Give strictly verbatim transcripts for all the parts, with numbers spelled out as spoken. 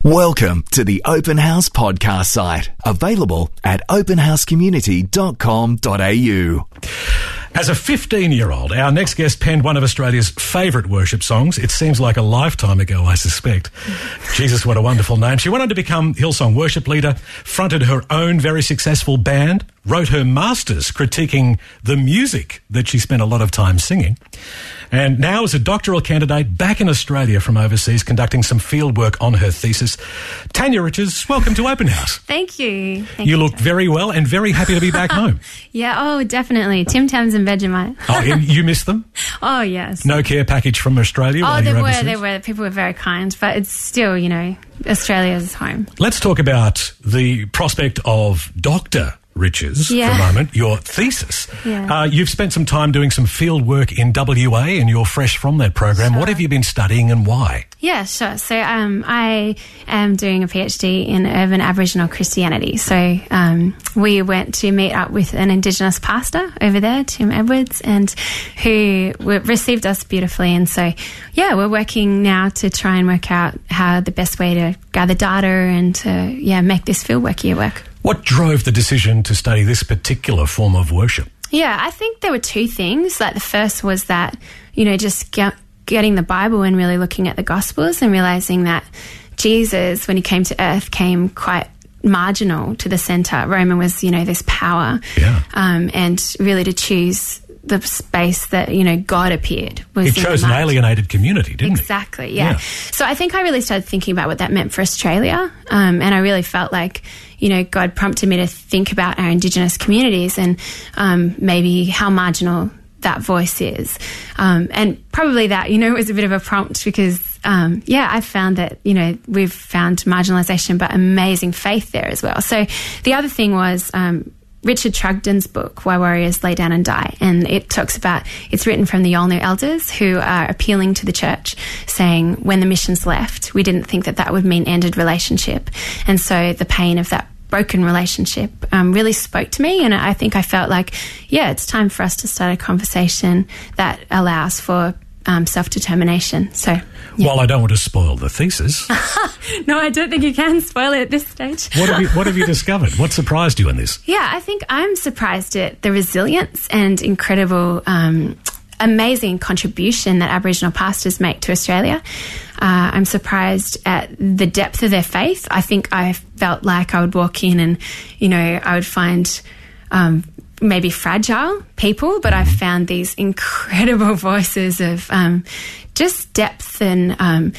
Welcome to the Open House podcast site, available at open house community dot com dot a u. As a fifteen-year-old, our next guest penned one of Australia's favourite worship songs. It seems like a lifetime ago, I suspect. Jesus, what a wonderful name. She went on to become Hillsong worship leader, fronted her own very successful band, wrote her master's critiquing the music that she spent a lot of time singing, and now is a doctoral candidate back in Australia from overseas conducting some fieldwork on her thesis. Tanya Riches, welcome to Open House. Thank you. Thank you you look Tom. very well and very happy to be back home. Yeah, oh, definitely. Tim Tams and Vegemite. Oh, and you missed them? Oh, yes. No care package from Australia? Oh, while there you're were, overseas? there were. People were very kind, but it's still, you know, Australia's home. Let's talk about the prospect of Doctor Riches Yeah. for a moment, your thesis. Yeah. Uh, you've spent some time doing some field work in W A and you're fresh from that program. Sure. What have you been studying and why? Yeah, sure. So um, I am doing a PhD in urban Aboriginal Christianity. So um, we went to meet up with an Indigenous pastor over there, Tim Edwards, and who w- received us beautifully. And so, yeah, we're working now to try and work out how the best way to gather data and to, yeah, make this fieldwork year work. What drove the decision to study this particular form of worship? Yeah, I think there were two things. Like the first was that, you know, just get, getting the Bible and really looking at the Gospels and realising that Jesus, when he came to earth, came quite marginal to the centre. Roman was, you know, this power. Yeah. Um, and really to choose the space that, you know, God appeared. Was He in the chose an margin. alienated community, didn't he? Exactly, yeah. Yeah. So I think I really started thinking about what that meant for Australia, um, and I really felt like, you know, God prompted me to think about our Indigenous communities and um, maybe how marginal that voice is. Um, and probably that, you know, was a bit of a prompt because, um, yeah, I found that, you know, we've found marginalisation but amazing faith there as well. So the other thing was um, Richard Trugden's book, Why Warriors Lay Down and Die, and it talks about, it's written from the Yolngu elders who are appealing to the church, saying when the missions left, we didn't think that that would mean ended relationship. And so the pain of that broken relationship um, really spoke to me, and I think I felt like, yeah, it's time for us to start a conversation that allows for um, self-determination. So, yeah. While I don't want to spoil the thesis, No, I don't think you can spoil it at this stage. what have you what have you discovered? What surprised you in this? Yeah, I think I'm surprised at the resilience and incredible, um, amazing contribution that Aboriginal pastors make to Australia. Uh, I'm surprised at the depth of their faith. I think I felt like I would walk in and, you know, I would find um, maybe fragile people, but I've found these incredible voices of um, just depth and um,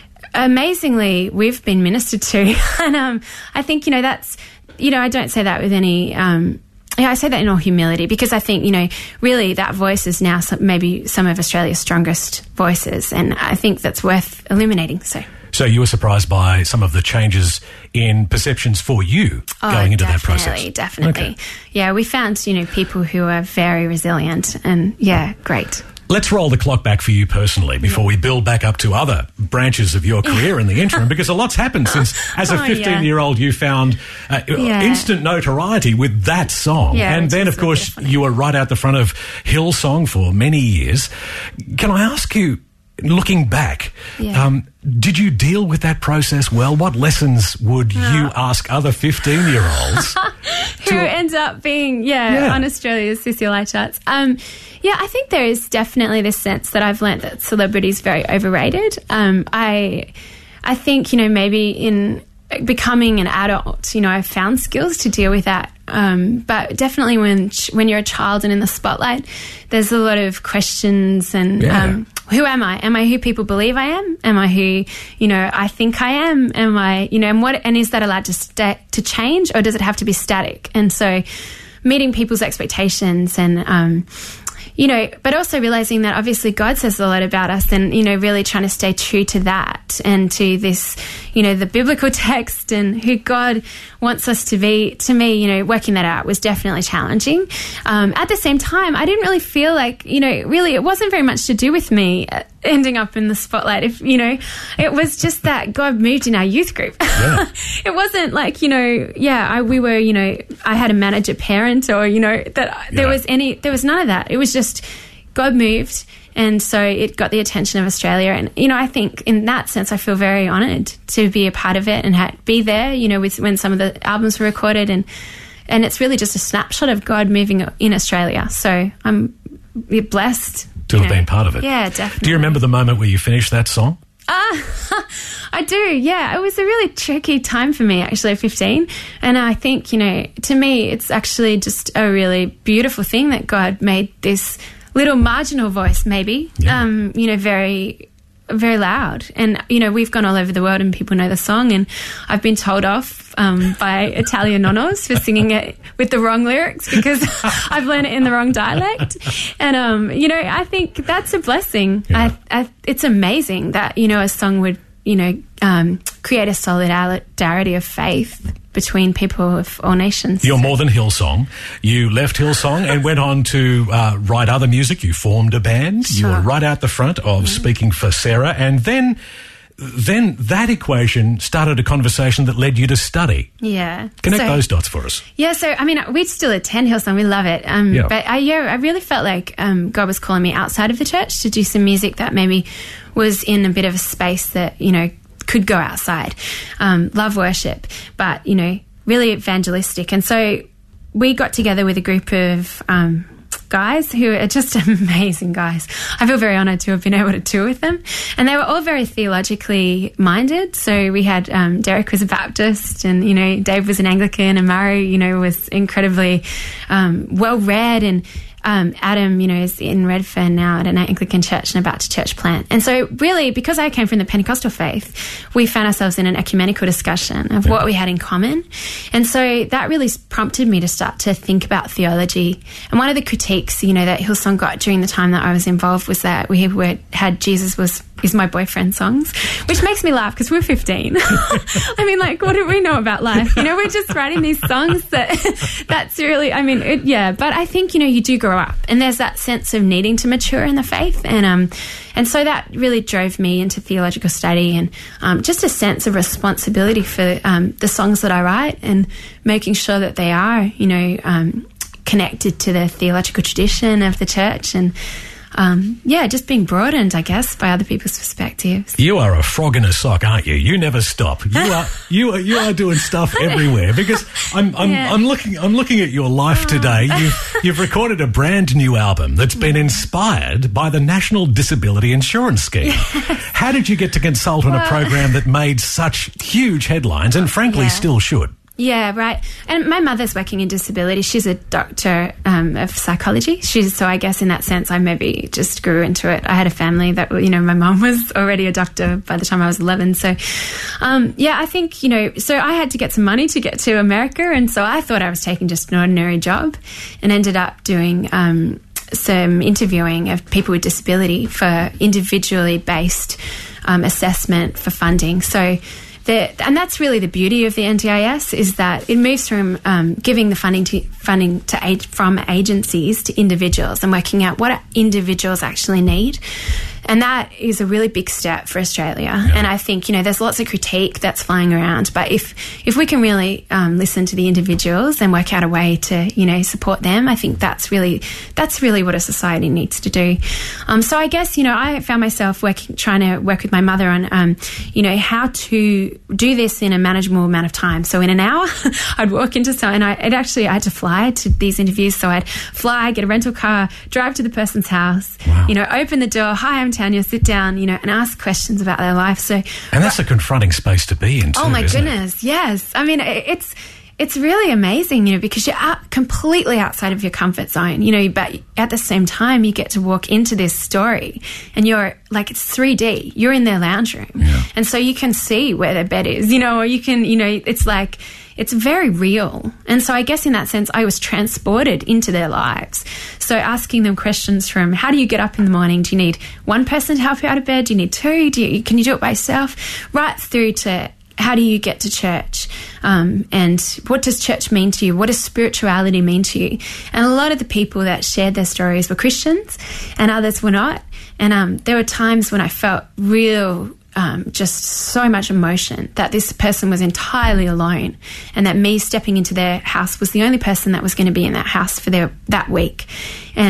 amazingly we've been ministered to. And um, I think, you know, that's, you know, I don't say that with any... Um, Yeah, I say that in all humility because I think, you know, really that voice is now some, maybe some of Australia's strongest voices, and I think that's worth illuminating. So, So you were surprised by some of the changes in perceptions for you going into that process? Definitely, definitely. Okay. Yeah, we found, you know, people who are very resilient and, yeah, great. Let's roll the clock back for you personally before we build back up to other branches of your career in the interim, because a lot's happened since, as a Oh, yeah. fifteen-year-old, you found uh, Yeah. instant notoriety with that song. Yeah, and which then, is of course, really funny. you were right out the front of Hillsong for many years. Can I ask you, looking back, Yeah. um, did you deal with that process well? What lessons would you ask other fifteen-year-olds? Who ends up being, yeah, Yeah. on Australia's C C L I charts. Um, yeah, I think there is definitely this sense that I've learnt that celebrity is very overrated. Um, I, I think, you know, maybe in becoming an adult, you know, I've found skills to deal with that. Um, but definitely when when you're a child and in the spotlight, there's a lot of questions and Yeah. um, who am I? Am I who people believe I am? Am I who, you know, I think I am? Am I, you know, and what, and is that allowed to sta- to change, or does it have to be static? And so meeting people's expectations and, um, you know, but also realizing that obviously God says a lot about us, and, you know, really trying to stay true to that and to this, you know, the biblical text and who God wants us to be. To me, you know, working that out was definitely challenging. Um, at the same time, I didn't really feel like, you know, really it wasn't very much to do with me ending up in the spotlight. If, you know, it was just that God moved in our youth group. Yeah. It wasn't like, you know, yeah, I, we were, you know, I had a manager parent or, you know, that there Yeah. was any, there was none of that. It was just God moved. And so it got the attention of Australia. And, you know, I think in that sense, I feel very honoured to be a part of it and ha- be there, you know, with when some of the albums were recorded. And, and it's really just a snapshot of God moving in Australia. So I'm blessed. To have know. been part of it. Yeah, definitely. Do you remember the moment where you finished that song? Ah, I do, yeah. It was a really tricky time for me, actually, at fifteen. And I think, you know, to me, it's actually just a really beautiful thing that God made this little marginal voice, maybe, yeah. um, you know, very, very loud. And, you know, we've gone all over the world and people know the song, and I've been told off um, by Italian nonnos for singing it with the wrong lyrics because I've learned it in the wrong dialect. And, um, you know, I think that's a blessing. Yeah. I, I, it's amazing that, you know, a song would, you know, um, create a solidarity of faith between people of all nations. You're more than Hillsong. You left Hillsong and went on to uh, write other music. You formed a band. Sure. You were right out the front of Speaking for Sarah. And then then that equation started a conversation that led you to study. Yeah. Connect so, those dots for us. Yeah, so, I mean, we still attend Hillsong. We love it. Um, Yeah. But, I, yeah, I really felt like um, God was calling me outside of the church to do some music that maybe was in a bit of a space that, you know, could go outside. Um, love worship, but, you know, really evangelistic. And so we got together with a group of um, guys who are just amazing guys. I feel very honoured to have been able to tour with them. And they were all very theologically minded. So we had, um, Derek was a Baptist, and, you know, Dave was an Anglican, and Murray, you know, was incredibly um, well-read, and Um, Adam, you know, is in Redfern now at an Anglican church and about to church plant. And so really, because I came from the Pentecostal faith, we found ourselves in an ecumenical discussion of what we had in common. And so that really prompted me to start to think about theology. And one of the critiques, you know, that Hillsong got during the time that I was involved was that we were, had Jesus was is my boyfriend songs, which makes me laugh because we're fifteen. I mean, like, what do we know about life? You know, we're just writing these songs that that's really, I mean, it, yeah. But I think, you know, you do grow up, and there's that sense of needing to mature in the faith. And um, and so that really drove me into theological study, and um, just a sense of responsibility for um, the songs that I write, and making sure that they are, you know, um, connected to the theological tradition of the church. And Um, yeah, just being broadened, I guess, by other people's perspectives. You are a frog in a sock, aren't you? You never stop. You are you are you are doing stuff everywhere. Because I'm I'm, Yeah. I'm looking I'm looking at your life today. You've you've recorded a brand new album that's been inspired by the National Disability Insurance Scheme. How did you get to consult on a program that made such huge headlines and frankly Yeah. still should? Yeah, right. And my mother's working in disability. She's a doctor um, of psychology. She's so I guess in that sense, I maybe just grew into it. I had a family that, you know, my mum was already a doctor by the time I was eleven. So, um, yeah, I think, you know, so I had to get some money to get to America. And so I thought I was taking just an ordinary job, and ended up doing um, some interviewing of people with disability for individually based um, assessment for funding. So, The, and that's really the beauty of the N D I S, is that it moves from um, giving the funding to funding to age, from agencies to individuals, and working out what individuals actually need. And that is a really big step for Australia. Yeah. And I think, you know, there's lots of critique that's flying around, but if if we can really um, listen to the individuals and work out a way to, you know, support them, I think that's really that's really what a society needs to do. Um, so I guess, you know, I found myself working, trying to work with my mother on, um, you know, how to do this in a manageable amount of time. So in an hour, I'd walk into some, and I it actually I had to fly to these interviews. So I'd fly, get a rental car, drive to the person's house, Wow. you know, open the door. Hi, I'm Tanya. Sit down, you know, and ask questions about their life. So, And that's a confronting space to be in too, oh my isn't it? goodness, yes. I mean, it- it's it's really amazing, you know, because you're out, completely outside of your comfort zone, you know, but at the same time, you get to walk into this story, and you're like, it's three D. You're in their lounge room, Yeah. and so you can see where their bed is, you know, or you can, you know, it's like, it's very real. And so I guess in that sense, I was transported into their lives. So asking them questions from, how do you get up in the morning? Do you need one person to help you out of bed? Do you need two? Do you, can you do it by yourself? Right through to, how do you get to church? Um, and what does church mean to you? What does spirituality mean to you? And a lot of the people that shared their stories were Christians, and others were not. And um, there were times when I felt real Um, just so much emotion that this person was entirely alone, and that me stepping into their house was the only person that was going to be in that house for their, that week. And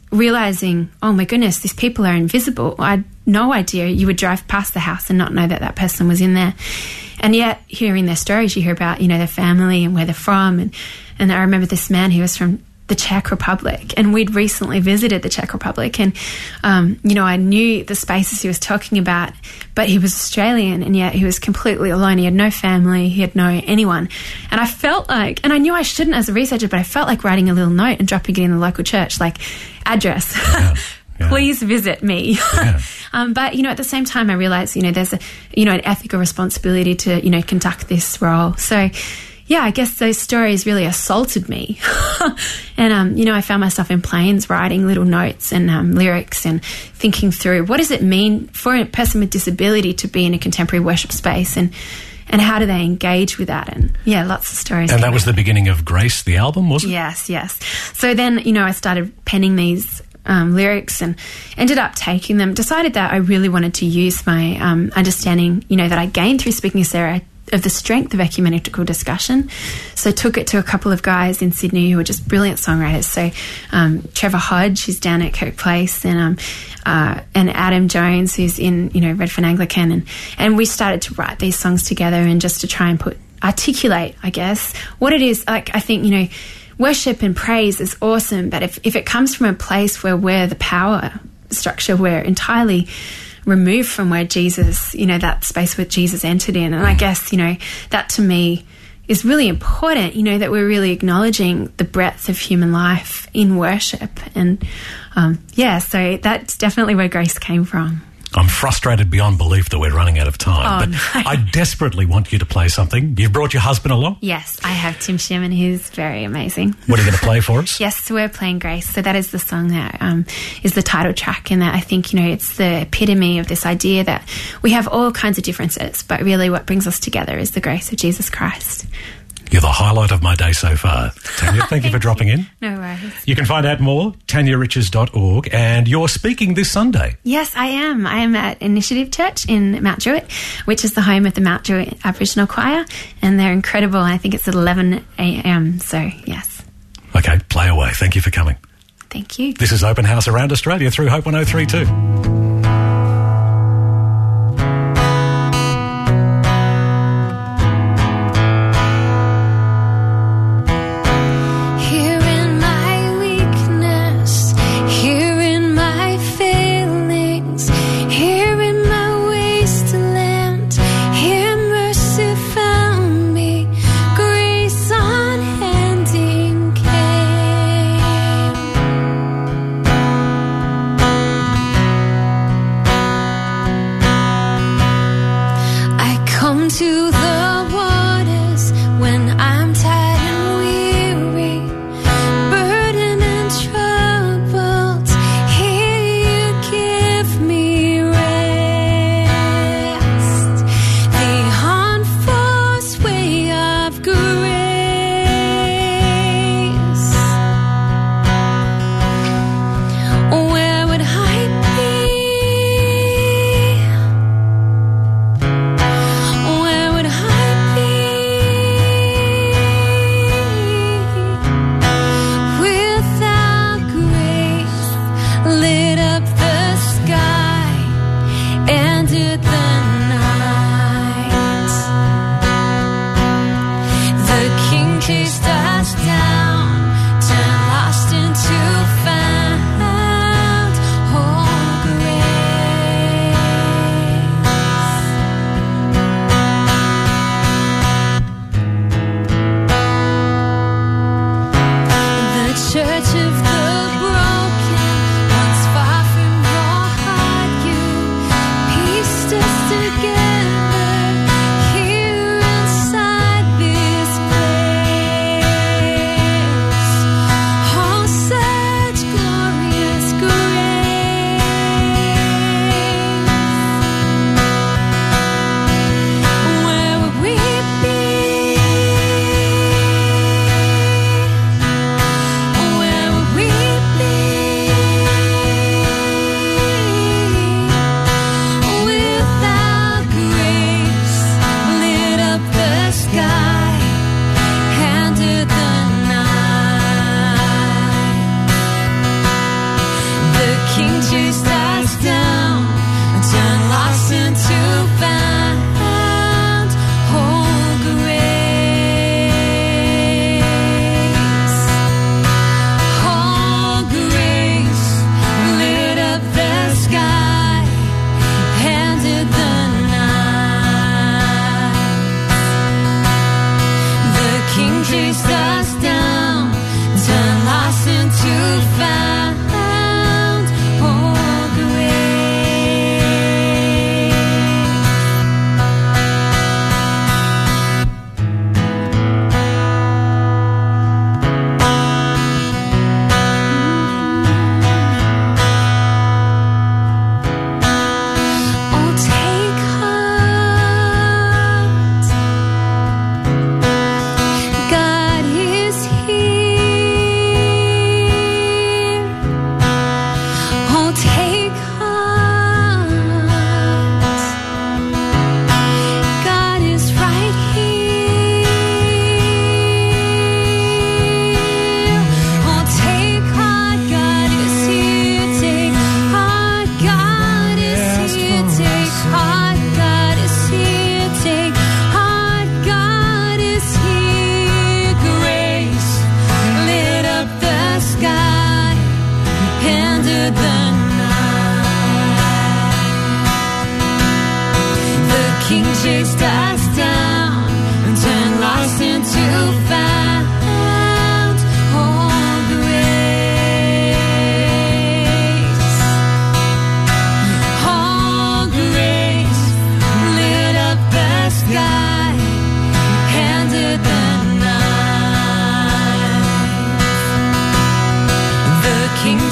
realizing, oh my goodness, these people are invisible. I had no idea. You would drive past the house and not know that that person was in there. And yet, hearing their stories, you hear about, you know, their family and where they're from. And, and I remember this man, he was from the Czech Republic, and we'd recently visited the Czech Republic. And, um, you know, I knew the spaces he was talking about, but he was Australian, and yet he was completely alone. He had no family. He had no anyone. And I felt like, and I knew I shouldn't as a researcher, but I felt like writing a little note and dropping it in the local church, like, address. Yeah. Yeah. Please visit me. Yeah. um, but, you know, at the same time, I realised, you know, there's a, you know, an ethical responsibility to, you know, conduct this role. So, yeah, I guess those stories really assaulted me. And, um, you know, I found myself in planes writing little notes and um, lyrics and thinking through what does it mean for a person with disability to be in a contemporary worship space, and and how do they engage with that? And, yeah, lots of stories. And that was the beginning of Grace, the album, wasn't it? Yes, yes. So then, you know, I started penning these Um, lyrics and ended up taking them, decided that I really wanted to use my um, understanding, you know, that I gained through speaking to Sarah of the strength of ecumenical discussion. So took it to a couple of guys in Sydney who were just brilliant songwriters. So um, Trevor Hodge, who's down at Kirk Place, and um, uh, and Adam Jones, who's in, you know, Redfern Anglican. And, and we started to write these songs together, and just to try and put, articulate, I guess, what it is. Like, I think, you know, worship and praise is awesome, but if, if it comes from a place where we're the power structure, we're entirely removed from where Jesus, you know, that space where Jesus entered in. And I guess, you know, that to me is really important, you know, that we're really acknowledging the breadth of human life in worship. And, um, yeah, so that's definitely where Grace came from. I'm frustrated beyond belief that we're running out of time, oh, but no. I desperately want you to play something. You've brought your husband along? Yes, I have Tim Shimon, who's very amazing. What are you going to play for us? Yes, so we're playing Grace. So that is the song that um, is the title track, and that I think, you know, it's the epitome of this idea that we have all kinds of differences, but really what brings us together is the grace of Jesus Christ. You're the highlight of my day so far. Tanya, thank you for dropping in. No worries. You can find out more, tanya riches dot org, and you're speaking this Sunday. Yes, I am. I am at Initiative Church in Mount Druitt, which is the home of the Mount Druitt Aboriginal Choir, and they're incredible. I think it's at eleven a.m, so yes. Okay, play away. Thank you for coming. Thank you. This is Open House Around Australia through Hope one oh three point two.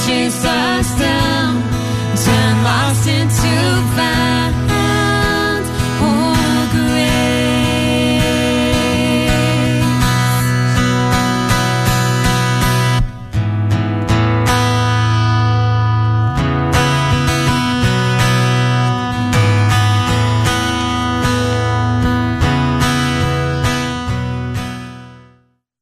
watching.